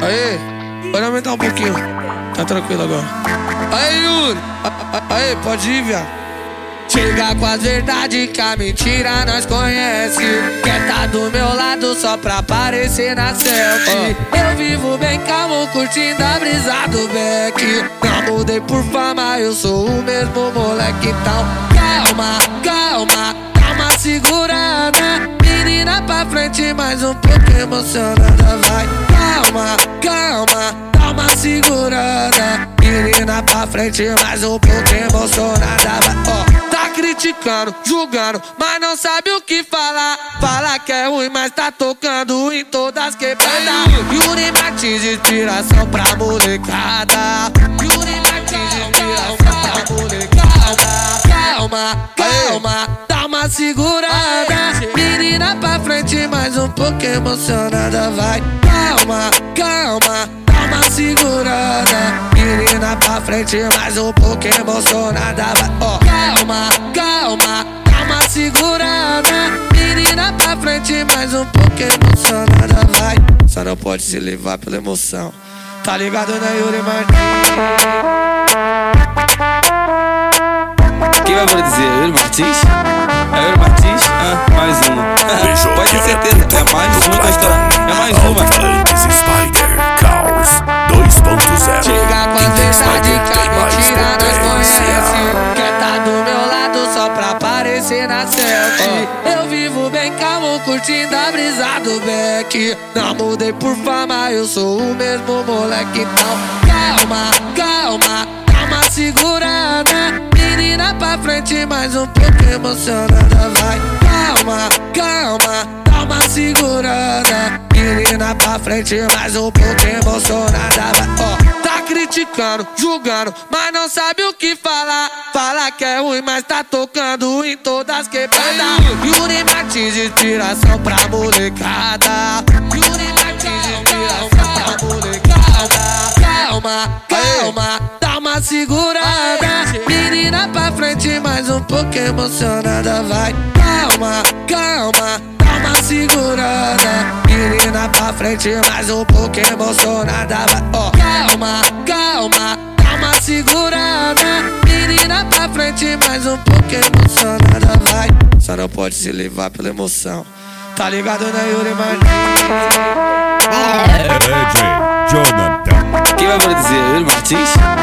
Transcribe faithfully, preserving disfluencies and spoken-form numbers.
Aê, pode aumentar um pouquinho. Tá tranquilo agora. Aê, Yuri. Aê, pode ir, viado. Chega com as verdades que a mentira nós conhece. Quer tá do meu lado só pra aparecer na selfie. oh. Eu vivo bem calmo, curtindo a brisa do Beck. Não mudei por fama, eu sou o mesmo moleque. Então calma, calma, dá uma segurada. Menina pra frente, mais um pouco emocionada. Vai, calma, calma, dá uma segurada. Menina pra frente, mais um pouco emocionada. Vai, ó. Tá criticando, julgando, mas não sabe o que falar. Fala que é ruim, mas tá tocando em todas quebradas. Yuri Martins, inspiração pra molecada. Yuri Martins, inspiração pra molecada. Calma, calma, dá uma segurada. Menina pra frente, mais um pouco emocionada. Vai, calma, calma, dá uma segurada. Menina pra frente, mais um pouco emocionada. Vai, ó. Calma, calma, dá uma segurada. Menina pra frente, mais um pouco emocionada. Vai, só não pode se levar pela emoção. Tá ligado, né, Yuri Martins? Quem vai dizer? Yuri Martins? É Yuri Martins? Ah, mais uma. Pode ter certeza, é mais uma história. É mais uma. Spider Caos dois ponto zero. Chega com a verdade que a mentira nós conhece. Quer tá do meu lado só pra aparecer na selfie. oh. Eu vivo bem calmo, curtindo a brisa do Beck. Não mudei por fama, eu sou o mesmo moleque. Então calma, calma, dá uma segurada. Menina pra frente, mais um pouco emocionada. Vai, calma, calma, dá uma segurada. Menina pra frente, mais um pouco emocionada. Vai, ó. Tá criticando, julgando, mas não sabe o que falar. Fala que é ruim, mas tá tocando em todas quebradas. Yuri Martins, inspiração pra molecada. Yuri Martins, inspiração pra molecada. Calma, calma, dá uma segurada. Menina pra frente, mais um pouco emocionada. Vai, calma, calma, dá uma segurada. Menina pra frente, mais um pouco emocionada. Vai, ó. Calma, calma, dá uma segurada. Menina pra frente, mais um pouco emocionada. Vai, só não pode se levar pela emoção. Tá ligado, né, Yuri Martins? D J Jonathan. Quem vai dizer? Yuri Martins?